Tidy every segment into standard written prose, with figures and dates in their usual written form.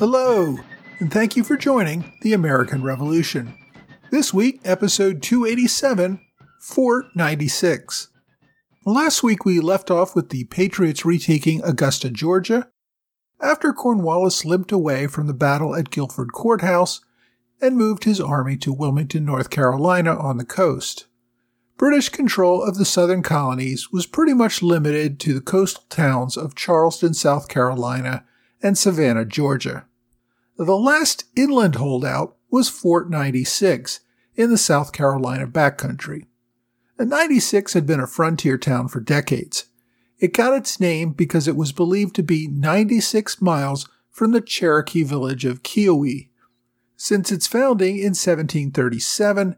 Hello, and thank you for joining the American Revolution. This week, episode 287, Fort 96. Last week we left off with the Patriots retaking Augusta, Georgia, after Cornwallis limped away from the battle at Guilford Courthouse and moved his army to Wilmington, North Carolina on the coast. British control of the southern colonies was pretty much limited to the coastal towns of Charleston, South Carolina, and Savannah, Georgia. The last inland holdout was Fort 96 in the South Carolina backcountry. 96 had been a frontier town for decades. It got its name because it was believed to be 96 miles from the Cherokee village of Keowee. Since its founding in 1737,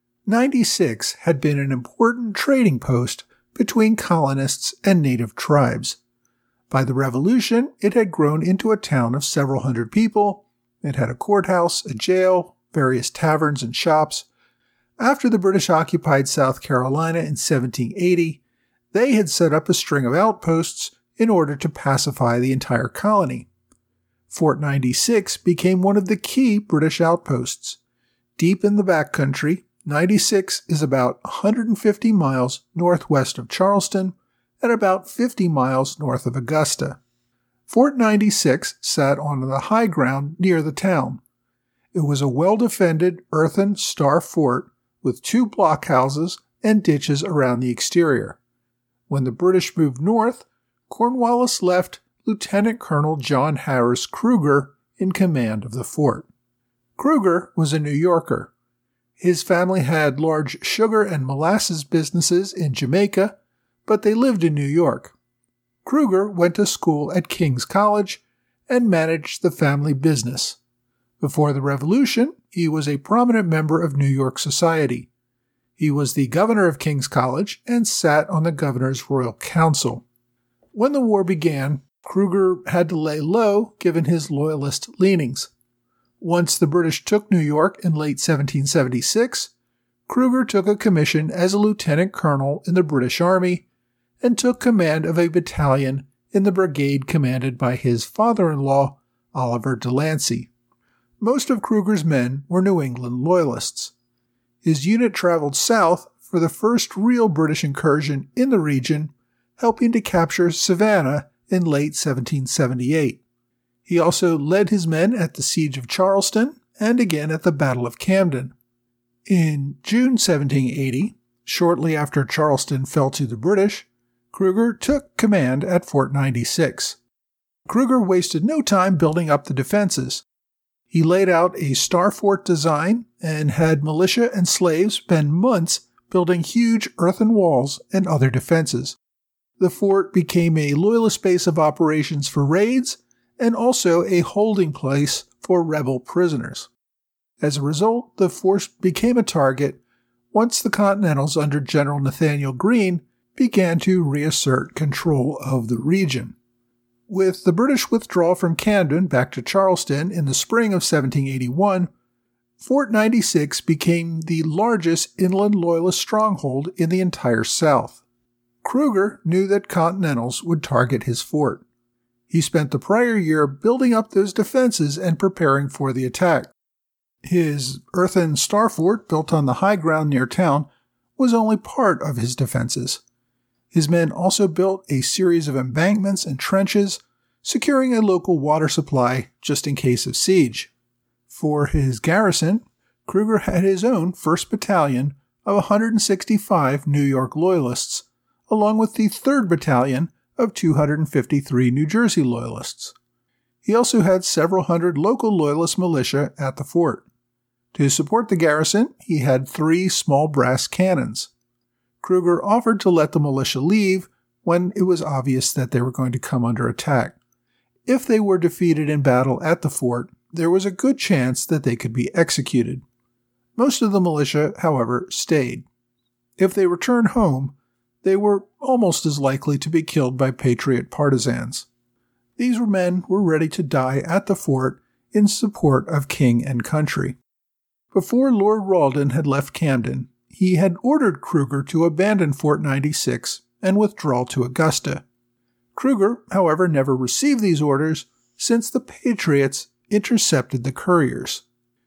96 had been an important trading post between colonists and native tribes. By the Revolution, it had grown into a town of several hundred people. It had a courthouse, a jail, various taverns and shops. After the British occupied South Carolina in 1780, they had set up a string of outposts in order to pacify the entire colony. Fort 96 became one of the key British outposts. Deep in the backcountry, 96 is about 150 miles northwest of Charleston and about 50 miles north of Augusta. Fort 96 sat on the high ground near the town. It was a well-defended earthen star fort with 2 blockhouses and ditches around the exterior. When the British moved north, Cornwallis left Lieutenant Colonel John Harris Cruger in command of the fort. Cruger was a New Yorker. His family had large sugar and molasses businesses in Jamaica, but they lived in New York. Cruger went to school at King's College and managed the family business. Before the Revolution, he was a prominent member of New York society. He was the governor of King's College and sat on the governor's royal council. When the war began, Cruger had to lay low given his loyalist leanings. Once the British took New York in late 1776, Cruger took a commission as a lieutenant colonel in the British Army and took command of a battalion in the brigade commanded by his father-in-law, Oliver Delancey. Most of Cruger's men were New England Loyalists. His unit traveled south for the first real British incursion in the region, helping to capture Savannah in late 1778. He also led his men at the Siege of Charleston and again at the Battle of Camden. In June 1780, shortly after Charleston fell to the British, Cruger took command at Fort 96. Cruger wasted no time building up the defenses. He laid out a star fort design and had militia and slaves spend months building huge earthen walls and other defenses. The fort became a loyalist base of operations for raids and also a holding place for rebel prisoners. As a result, the fort became a target once the Continentals under General Nathanael Greene began to reassert control of the region. With the British withdrawal from Camden back to Charleston in the spring of 1781, Fort 96 became the largest inland loyalist stronghold in the entire South. Cruger knew that Continentals would target his fort. He spent the prior year building up those defenses and preparing for the attack. His earthen star fort, built on the high ground near town, was only part of his defenses. His men also built a series of embankments and trenches, securing a local water supply just in case of siege. For his garrison, Cruger had his own 1st Battalion of 165 New York Loyalists, along with the 3rd Battalion of 253 New Jersey Loyalists. He also had several hundred local Loyalist militia at the fort. To support the garrison, he had 3 small brass cannons. Cruger offered to let the militia leave when it was obvious that they were going to come under attack. If they were defeated in battle at the fort, there was a good chance that they could be executed. Most of the militia, however, stayed. If they returned home, they were almost as likely to be killed by Patriot partisans. These men were ready to die at the fort in support of king and country. Before Lord Rawdon had left Camden, he had ordered Cruger to abandon Fort 96 and withdraw to Augusta. Cruger, however, never received these orders since the Patriots intercepted the couriers.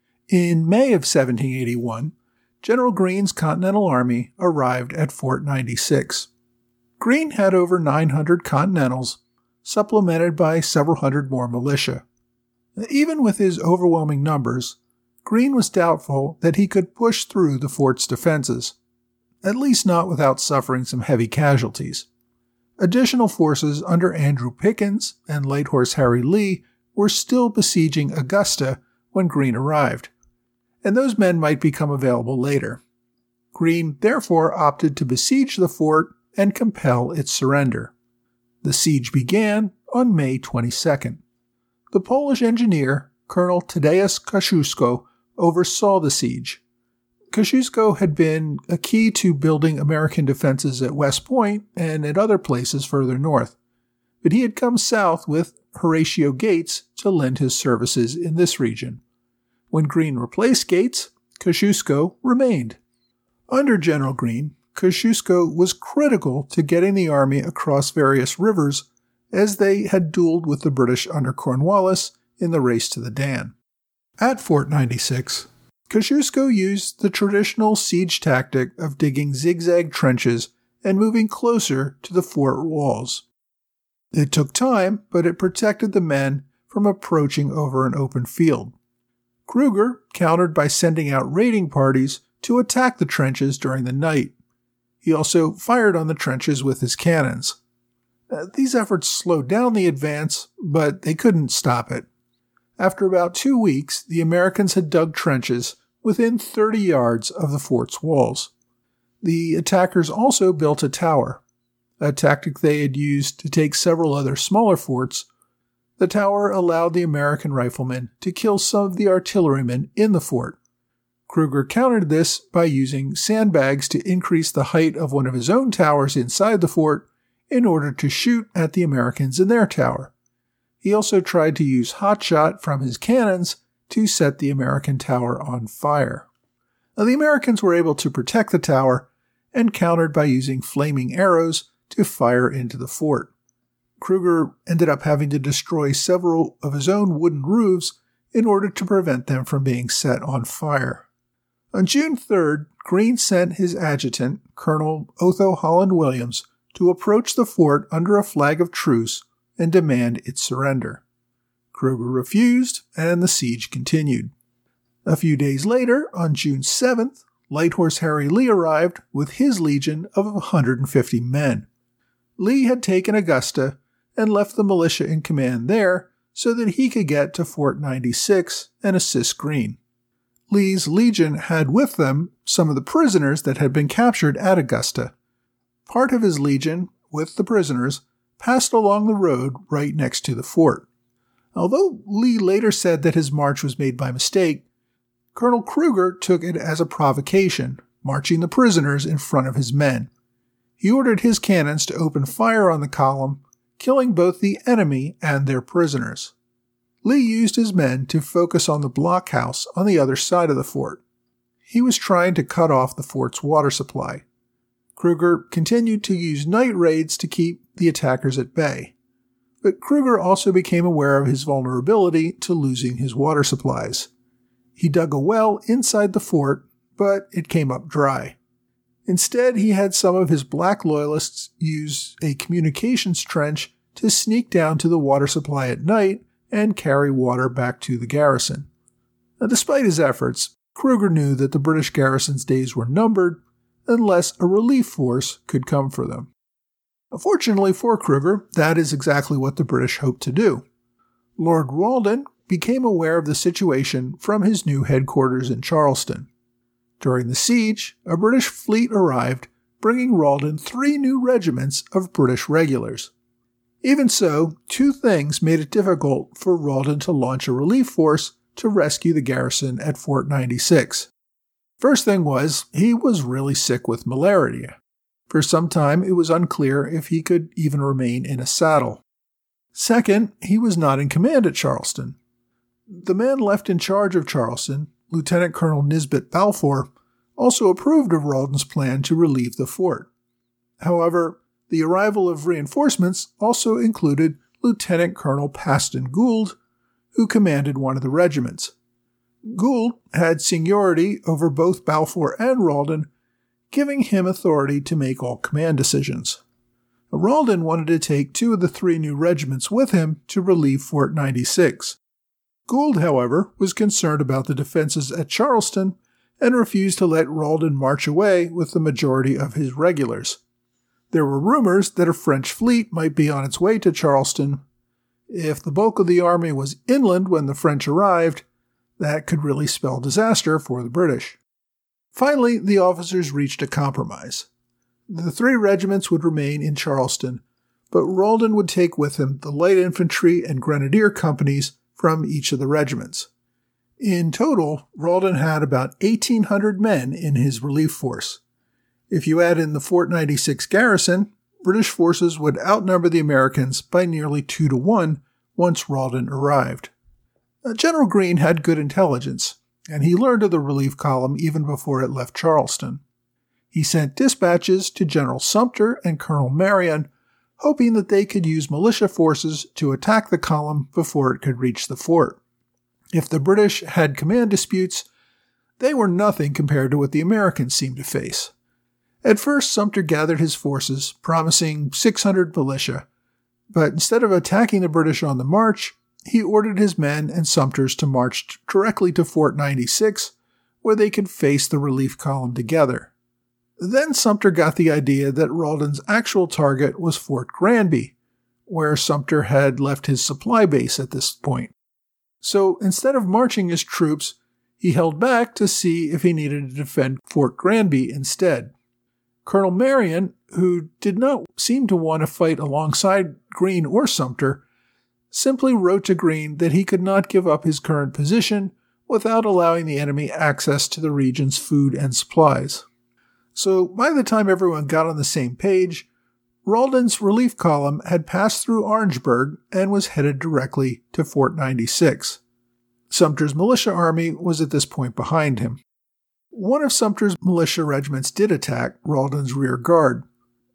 In May of 1781, General Greene's Continental Army arrived at Fort 96. Greene had over 900 Continentals, supplemented by several hundred more militia. Even with his overwhelming numbers, Greene was doubtful that he could push through the fort's defenses, at least not without suffering some heavy casualties. Additional forces under Andrew Pickens and Light Horse Harry Lee were still besieging Augusta when Greene arrived, and those men might become available later. Greene therefore opted to besiege the fort and compel its surrender. The siege began on May 22nd. The Polish engineer, Colonel Tadeusz Kosciuszko, oversaw the siege. Kosciuszko had been a key to building American defenses at West Point and at other places further north, but he had come south with Horatio Gates to lend his services in this region. When Greene replaced Gates, Kosciuszko remained. Under General Greene, Kosciuszko was critical to getting the army across various rivers as they had dueled with the British under Cornwallis in the race to the Dan. At Fort 96, Kosciuszko used the traditional siege tactic of digging zigzag trenches and moving closer to the fort walls. It took time, but it protected the men from approaching over an open field. Kruger countered by sending out raiding parties to attack the trenches during the night. He also fired on the trenches with his cannons. These efforts slowed down the advance, but they couldn't stop it. After about 2 weeks, the Americans had dug trenches within 30 yards of the fort's walls. The attackers also built a tower, a tactic they had used to take several other smaller forts. The tower allowed the American riflemen to kill some of the artillerymen in the fort. Kruger countered this by using sandbags to increase the height of one of his own towers inside the fort in order to shoot at the Americans in their tower. He also tried to use hot shot from his cannons to set the American tower on fire. Now, the Americans were able to protect the tower and countered by using flaming arrows to fire into the fort. Kruger ended up having to destroy several of his own wooden roofs in order to prevent them from being set on fire. On June 3rd, Greene sent his adjutant, Colonel Otho Holland Williams, to approach the fort under a flag of truce and demand its surrender. Kruger refused, and the siege continued. A few days later, on June 7th, Light Horse Harry Lee arrived with his legion of 150 men. Lee had taken Augusta and left the militia in command there so that he could get to Fort 96 and assist Greene. Lee's legion had with them some of the prisoners that had been captured at Augusta. Part of his legion, with the prisoners, passed along the road right next to the fort. Although Lee later said that his march was made by mistake, Colonel Kruger took it as a provocation, marching the prisoners in front of his men. He ordered his cannons to open fire on the column, killing both the enemy and their prisoners. Lee used his men to focus on the blockhouse on the other side of the fort. He was trying to cut off the fort's water supply. Kruger continued to use night raids to keep the attackers at bay. But Kruger also became aware of his vulnerability to losing his water supplies. He dug a well inside the fort, but it came up dry. Instead, he had some of his black loyalists use a communications trench to sneak down to the water supply at night and carry water back to the garrison. Now, despite his efforts, Kruger knew that the British garrison's days were numbered unless a relief force could come for them. Fortunately for Kruger, that is exactly what the British hoped to do. Lord Rawdon became aware of the situation from his new headquarters in Charleston. During the siege, a British fleet arrived, bringing Rawdon 3 new regiments of British regulars. Even so, 2 things made it difficult for Rawdon to launch a relief force to rescue the garrison at Fort 96. First thing was, he was really sick with malaria. For some time, it was unclear if he could even remain in a saddle. Second, he was not in command at Charleston. The man left in charge of Charleston, Lieutenant Colonel Nisbet Balfour, also approved of Rawdon's plan to relieve the fort. However, the arrival of reinforcements also included Lieutenant Colonel Paston Gould, who commanded one of the regiments. Gould had seniority over both Balfour and Rawdon, giving him authority to make all command decisions. Rawdon wanted to take 2 of the 3 new regiments with him to relieve Fort 96. Gould, however, was concerned about the defenses at Charleston and refused to let Rawdon march away with the majority of his regulars. There were rumors that a French fleet might be on its way to Charleston. If the bulk of the army was inland when the French arrived, that could really spell disaster for the British. Finally, the officers reached a compromise. The 3 regiments would remain in Charleston, but Rawdon would take with him the light infantry and grenadier companies from each of the regiments. In total, Rawdon had about 1,800 men in his relief force. If you add in the Fort 96 garrison, British forces would outnumber the Americans by nearly 2 to 1 once Rawdon arrived. General Greene had good intelligence, and he learned of the relief column even before it left Charleston. He sent dispatches to General Sumter and Colonel Marion, hoping that they could use militia forces to attack the column before it could reach the fort. If the British had command disputes, they were nothing compared to what the Americans seemed to face. At first, Sumter gathered his forces, promising 600 militia, but instead of attacking the British on the march, he ordered his men and Sumter's to march directly to Fort 96, where they could face the relief column together. Then Sumter got the idea that Rawdon's actual target was Fort Granby, where Sumter had left his supply base at this point. So instead of marching his troops, he held back to see if he needed to defend Fort Granby instead. Colonel Marion, who did not seem to want to fight alongside Greene or Sumter, simply wrote to Greene that he could not give up his current position without allowing the enemy access to the region's food and supplies. So by the time everyone got on the same page, Rawdon's relief column had passed through Orangeburg and was headed directly to Fort 96. Sumter's militia army was at this point behind him. One of Sumter's militia regiments did attack Rawdon's rear guard.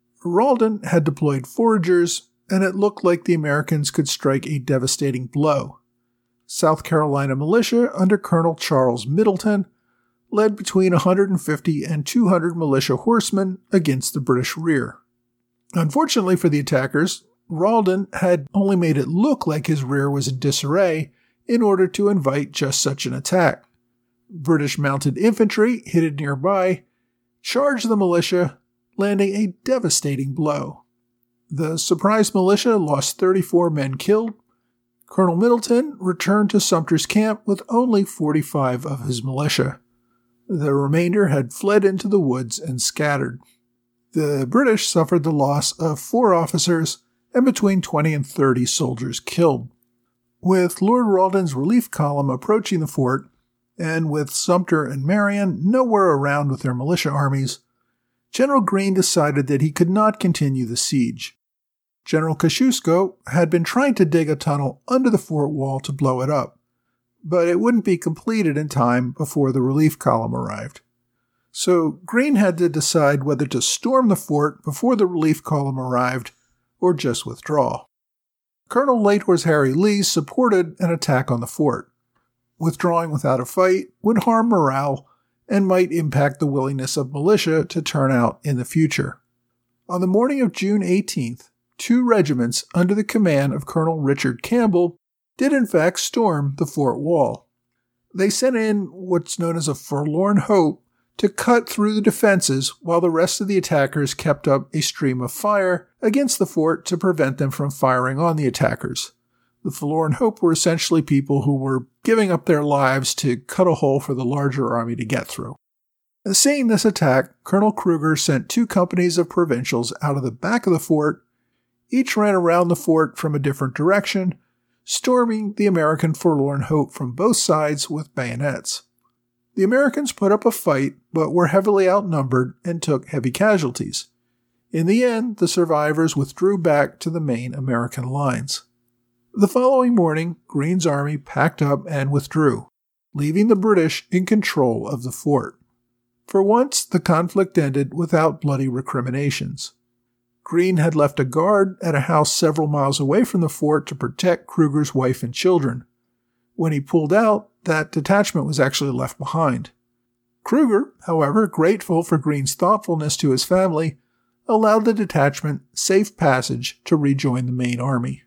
Rawdon had deployed foragers, and it looked like the Americans could strike a devastating blow. South Carolina militia under Colonel Charles Middleton led between 150 and 200 militia horsemen against the British rear. Unfortunately for the attackers, Rawdon had only made it look like his rear was in disarray in order to invite just such an attack. British mounted infantry, hidden nearby, charged the militia, landing a devastating blow. The surprised militia lost 34 men killed. Colonel Middleton returned to Sumter's camp with only 45 of his militia. The remainder had fled into the woods and scattered. The British suffered the loss of 4 officers and between 20 and 30 soldiers killed. With Lord Rawdon's relief column approaching the fort, and with Sumter and Marion nowhere around with their militia armies, General Greene decided that he could not continue the siege. General Kosciuszko had been trying to dig a tunnel under the fort wall to blow it up, but it wouldn't be completed in time before the relief column arrived. So Greene had to decide whether to storm the fort before the relief column arrived or just withdraw. Colonel Late Horse Harry Lee supported an attack on the fort. Withdrawing without a fight would harm morale and might impact the willingness of militia to turn out in the future. On the morning of June 18th, 2 regiments under the command of Colonel Richard Campbell did in fact storm the fort wall. They sent in what's known as a forlorn hope to cut through the defenses while the rest of the attackers kept up a stream of fire against the fort to prevent them from firing on the attackers. The forlorn hope were essentially people who were giving up their lives to cut a hole for the larger army to get through. Seeing this attack, Colonel Cruger sent 2 companies of provincials out of the back of the fort. Each ran around the fort from a different direction, storming the American forlorn hope from both sides with bayonets. The Americans put up a fight, but were heavily outnumbered and took heavy casualties. In the end, the survivors withdrew back to the main American lines. The following morning, Greene's army packed up and withdrew, leaving the British in control of the fort. For once, the conflict ended without bloody recriminations. Greene had left a guard at a house several miles away from the fort to protect Cruger's wife and children. When he pulled out, that detachment was actually left behind. Kruger, however, grateful for Greene's thoughtfulness to his family, allowed the detachment safe passage to rejoin the main army.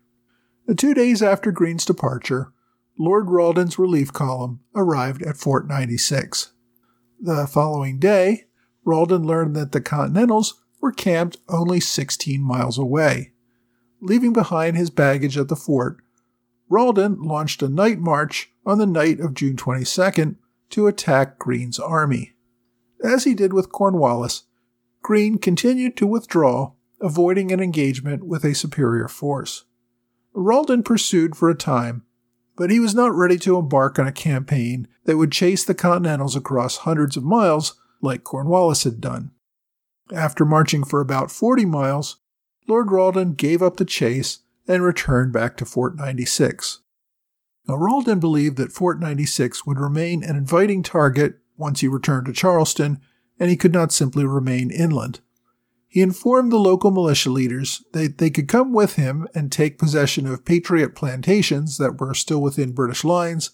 2 days after Greene's departure, Lord Rawdon's relief column arrived at Fort 96. The following day, Rawdon learned that the Continentals were camped only 16 miles away. Leaving behind his baggage at the fort, Rawdon launched a night march on the night of June 22nd to attack Greene's army. As he did with Cornwallis, Greene continued to withdraw, avoiding an engagement with a superior force. Rawdon pursued for a time, but he was not ready to embark on a campaign that would chase the Continentals across hundreds of miles like Cornwallis had done. After marching for about 40 miles, Lord Rawdon gave up the chase and returned back to Fort 96. Now, Rawdon believed that Fort 96 would remain an inviting target once he returned to Charleston, and he could not simply remain inland. He informed the local militia leaders that they could come with him and take possession of Patriot plantations that were still within British lines.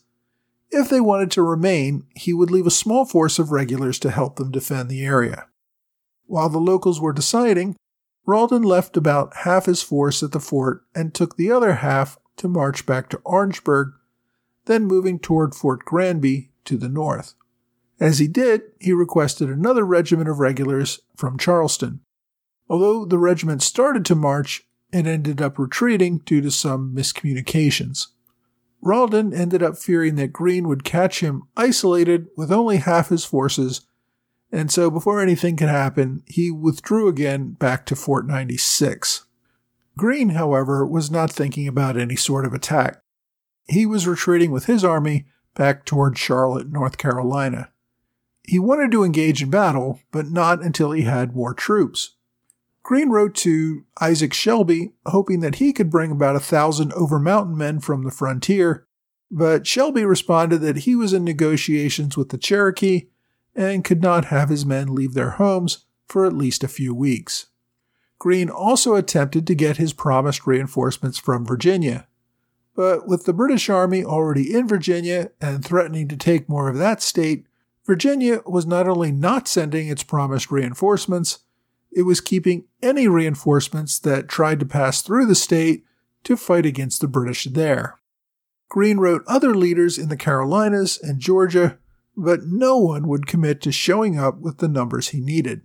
If they wanted to remain, he would leave a small force of regulars to help them defend the area. While the locals were deciding, Rawdon left about half his force at the fort and took the other half to march back to Orangeburg, then moving toward Fort Granby to the north. As he did, he requested another regiment of regulars from Charleston. Although the regiment started to march, it ended up retreating due to some miscommunications. Rawdon ended up fearing that Greene would catch him isolated with only half his forces, and so before anything could happen, he withdrew again back to Fort 96. Greene, however, was not thinking about any sort of attack. He was retreating with his army back toward Charlotte, North Carolina. He wanted to engage in battle, but not until he had more troops. Greene wrote to Isaac Shelby, hoping that he could bring about 1,000 over-mountain men from the frontier, but Shelby responded that he was in negotiations with the Cherokee and could not have his men leave their homes for at least a few weeks. Greene also attempted to get his promised reinforcements from Virginia, but with the British Army already in Virginia and threatening to take more of that state, Virginia was not only not sending its promised reinforcements, it was keeping any reinforcements that tried to pass through the state to fight against the British there. Greene wrote other leaders in the Carolinas and Georgia, but no one would commit to showing up with the numbers he needed.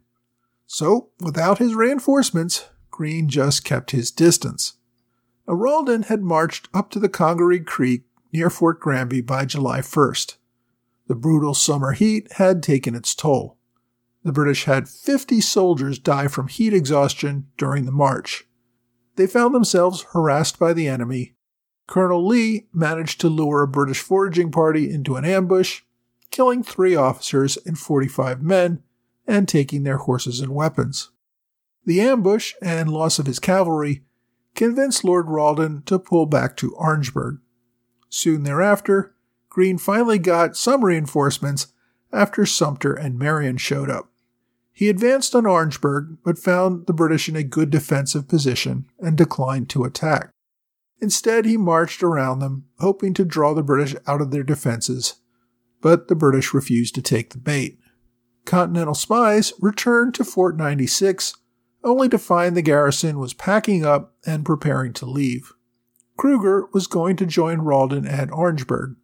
So, without his reinforcements, Greene just kept his distance. Rawdon had marched up to the Congaree Creek near Fort Granby by July 1st. The brutal summer heat had taken its toll. The British had 50 soldiers die from heat exhaustion during the march. They found themselves harassed by the enemy. Colonel Lee managed to lure a British foraging party into an ambush, killing 3 officers and 45 men, and taking their horses and weapons. The ambush and loss of his cavalry convinced Lord Rawdon to pull back to Orangeburg. Soon thereafter, Greene finally got some reinforcements after Sumter and Marion showed up. He advanced on Orangeburg, but found the British in a good defensive position and declined to attack. Instead, he marched around them, hoping to draw the British out of their defenses, but the British refused to take the bait. Continental spies returned to Fort 96, only to find the garrison was packing up and preparing to leave. Kruger was going to join Rawdon at Orangeburg.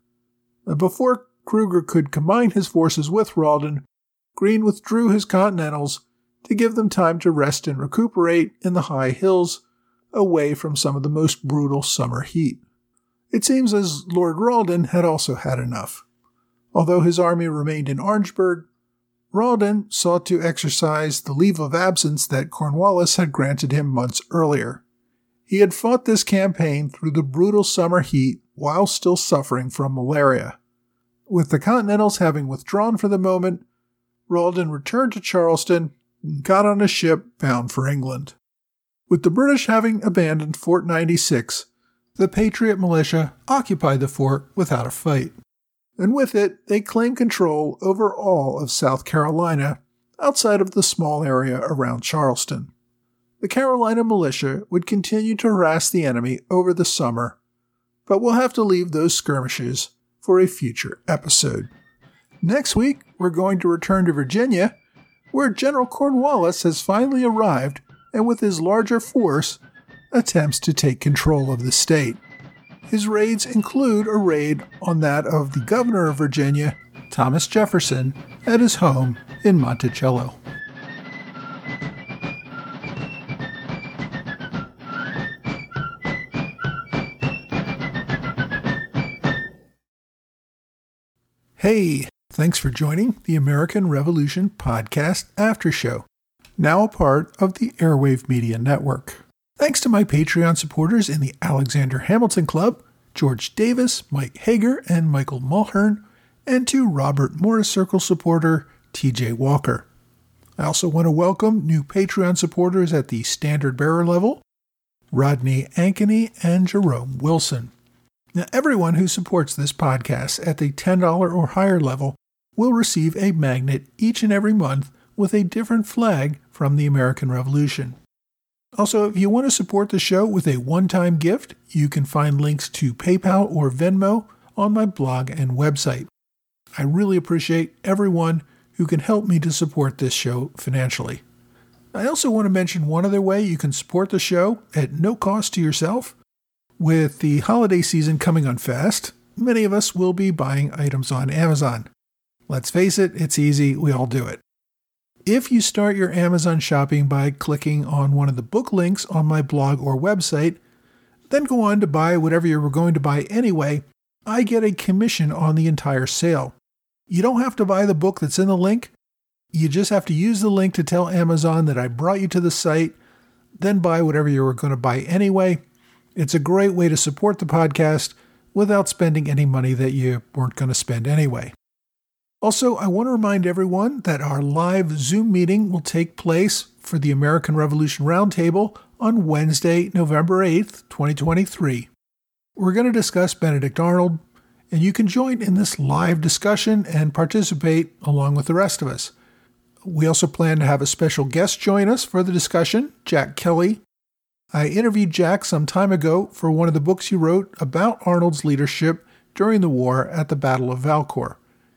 Before Kruger could combine his forces with Rawdon, Greene withdrew his Continentals to give them time to rest and recuperate in the high hills, away from some of the most brutal summer heat. It seems as Lord Rawdon had also had enough. Although his army remained in Orangeburg, Rawdon sought to exercise the leave of absence that Cornwallis had granted him months earlier. He had fought this campaign through the brutal summer heat while still suffering from malaria. With the Continentals having withdrawn for the moment, Rawdon returned to Charleston and got on a ship bound for England. With the British having abandoned Fort 96, the Patriot militia occupied the fort without a fight. And with it, they claimed control over all of South Carolina, outside of the small area around Charleston. The Carolina militia would continue to harass the enemy over the summer, but will have to leave those skirmishes for a future episode. Next week, we're going to return to Virginia, where General Cornwallis has finally arrived and with his larger force attempts to take control of the state. His raids include a raid on that of the governor of Virginia, Thomas Jefferson, at his home in Monticello. Hey, thanks for joining the American Revolution Podcast After Show, now a part of the Airwave Media Network. Thanks to my Patreon supporters in the Alexander Hamilton Club, George Davis, Mike Hager, and Michael Mulhern, and to Robert Morris Circle supporter TJ Walker. I also want to welcome new Patreon supporters at the Standard Bearer level, Rodney Ankeny and Jerome Wilson. Now, everyone who supports this podcast at the $10 or higher level will receive a magnet each and every month with a different flag from the American Revolution. Also, if you want to support the show with a one-time gift, you can find links to PayPal or Venmo on my blog and website. I really appreciate everyone who can help me to support this show financially. I also want to mention one other way you can support the show at no cost to yourself. With the holiday season coming on fast, many of us will be buying items on Amazon. Let's face it, it's easy, we all do it. If you start your Amazon shopping by clicking on one of the book links on my blog or website, then go on to buy whatever you were going to buy anyway, I get a commission on the entire sale. You don't have to buy the book that's in the link. You just have to use the link to tell Amazon that I brought you to the site, then buy whatever you were going to buy anyway. It's a great way to support the podcast without spending any money that you weren't going to spend anyway. Also, I want to remind everyone that our live Zoom meeting will take place for the American Revolution Roundtable on Wednesday, November 8th, 2023. We're going to discuss Benedict Arnold, and you can join in this live discussion and participate along with the rest of us. We also plan to have a special guest join us for the discussion, Jack Kelly. I interviewed Jack some time ago for one of the books he wrote about Arnold's leadership during the war at the Battle of Valcour.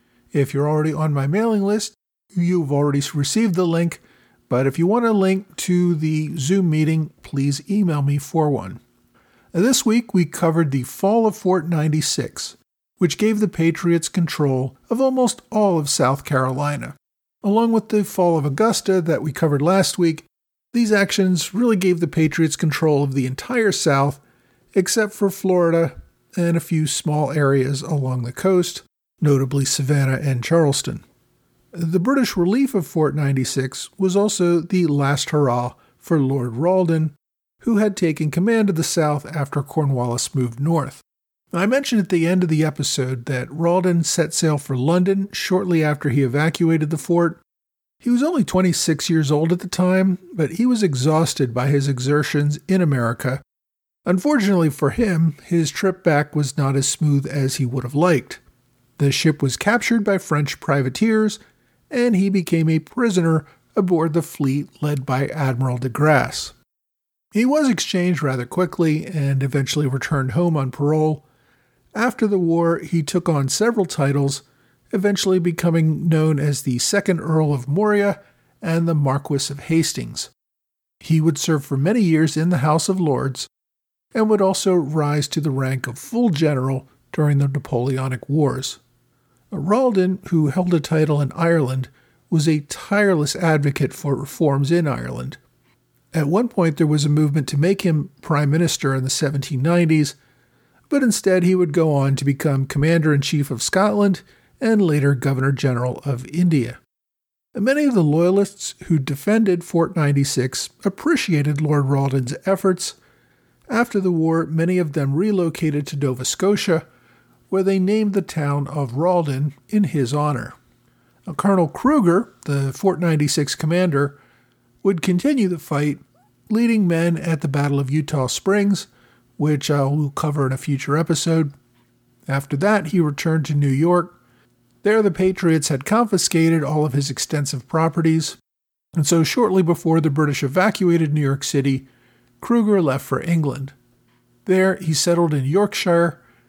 If you're already on my mailing list, you've already received the link, but if you want a link to the Zoom meeting, please email me for one. This week we covered the fall of Fort 96, which gave the Patriots control of almost all of South Carolina. Along with the fall of Augusta that we covered last week, these actions really gave the Patriots control of the entire South, except for Florida and a few small areas along the coast, notably Savannah and Charleston. The British relief of Fort 96 was also the last hurrah for Lord Rawdon, who had taken command of the South after Cornwallis moved north. I mentioned at the end of the episode that Rawdon set sail for London shortly after he evacuated the fort. He was only 26 years old at the time, but he was exhausted by his exertions in America. Unfortunately for him, his trip back was not as smooth as he would have liked. The ship was captured by French privateers, and he became a prisoner aboard the fleet led by Admiral de Grasse. He was exchanged rather quickly and eventually returned home on parole. After the war, he took on several titles, eventually becoming known as the 2nd Earl of Morea and the Marquis of Hastings. He would serve for many years in the House of Lords and would also rise to the rank of full general during the Napoleonic Wars. Rawdon, who held a title in Ireland, was a tireless advocate for reforms in Ireland. At one point there was a movement to make him Prime Minister in the 1790s, but instead he would go on to become Commander-in-Chief of Scotland and later Governor-General of India. Many of the Loyalists who defended Fort 96 appreciated Lord Rawdon's efforts. After the war, many of them relocated to Nova Scotia, where they named the town of Rawdon in his honor. Colonel Cruger, the Fort 96 commander, would continue the fight, leading men at the Battle of Eutaw Springs, which I will cover in a future episode. After that, he returned to New York. There, the Patriots had confiscated all of his extensive properties, and so shortly before the British evacuated New York City, Cruger left for England. There, he settled in Yorkshire,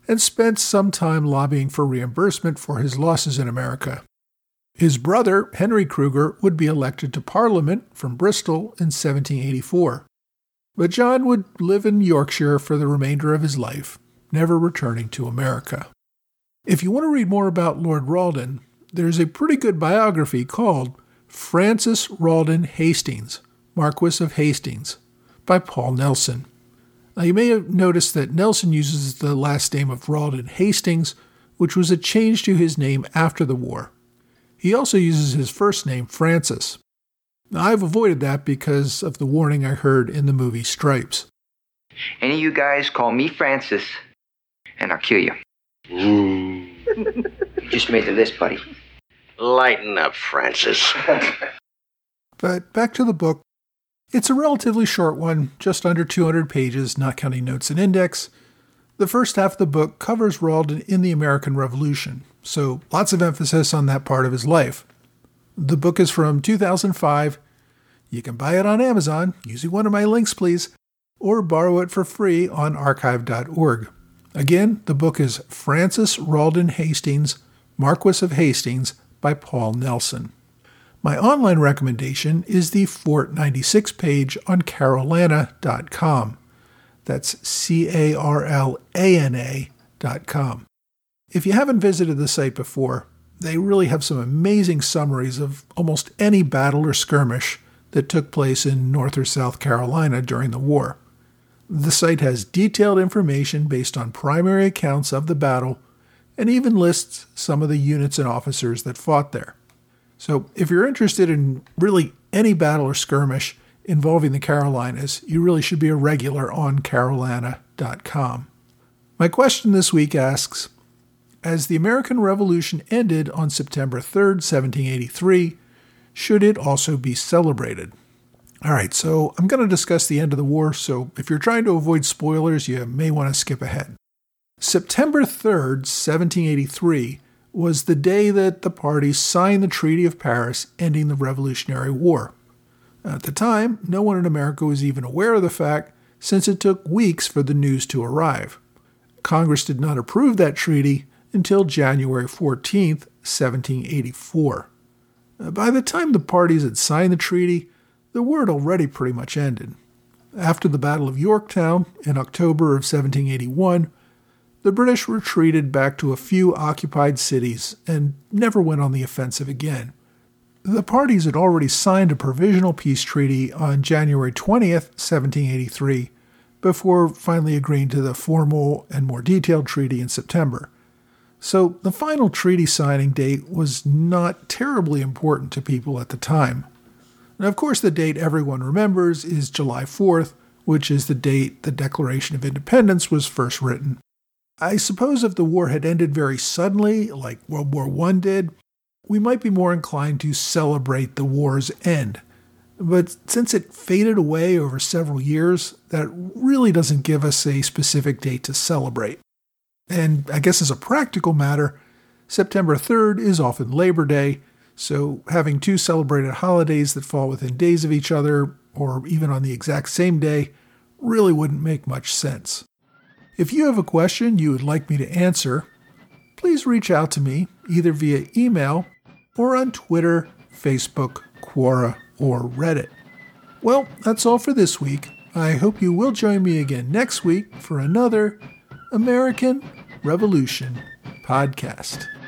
and spent some time lobbying for reimbursement for his losses in America. His brother, Henry Kruger, would be elected to Parliament from Bristol in 1784. But John would live in Yorkshire for the remainder of his life, never returning to America. If you want to read more about Lord Rawdon, there's a pretty good biography called Francis Rawdon Hastings, Marquis of Hastings, by Paul Nelson. Now, you may have noticed that Nelson uses the last name of Rawdon Hastings, which was a change to his name after the war. He also uses his first name, Francis. Now, I've avoided that because of the warning I heard in the movie Stripes. Any of you guys call me Francis, and I'll kill you. You just made the list, buddy. Lighten up, Francis. But back to the book. It's a relatively short one, just under 200 pages, not counting notes and index. The first half of the book covers Rawdon in the American Revolution, so lots of emphasis on that part of his life. The book is from 2005. You can buy it on Amazon, using one of my links please, or borrow it for free on archive.org. Again, the book is Francis Rawdon Hastings, Marquis of Hastings, by Paul Nelson. My online recommendation is the Fort 96 page on Carolana.com. That's CARLANA.com. If you haven't visited the site before, they really have some amazing summaries of almost any battle or skirmish that took place in North or South Carolina during the war. The site has detailed information based on primary accounts of the battle and even lists some of the units and officers that fought there. So if you're interested in really any battle or skirmish involving the Carolinas, you really should be a regular on Carolana.com. My question this week asks, as the American Revolution ended on September 3rd, 1783, should it also be celebrated? All right, so I'm going to discuss the end of the war, so if you're trying to avoid spoilers, you may want to skip ahead. September 3rd, 1783, was the day that the parties signed the Treaty of Paris ending the Revolutionary War. At the time, no one in America was even aware of the fact, since it took weeks for the news to arrive. Congress did not approve that treaty until January 14th, 1784. By the time the parties had signed the treaty, the war had already pretty much ended. After the Battle of Yorktown in October of 1781, the British retreated back to a few occupied cities and never went on the offensive again. The parties had already signed a provisional peace treaty on January 20th, 1783, before finally agreeing to the formal and more detailed treaty in September. So the final treaty signing date was not terribly important to people at the time. And of course, the date everyone remembers is July 4th, which is the date the Declaration of Independence was first written. I suppose if the war had ended very suddenly, like World War I did, we might be more inclined to celebrate the war's end. But since it faded away over several years, that really doesn't give us a specific date to celebrate. And I guess as a practical matter, September 3rd is often Labor Day, so having two celebrated holidays that fall within days of each other, or even on the exact same day, really wouldn't make much sense. If you have a question you would like me to answer, please reach out to me either via email or on Twitter, Facebook, Quora, or Reddit. Well, that's all for this week. I hope you will join me again next week for another American Revolution podcast.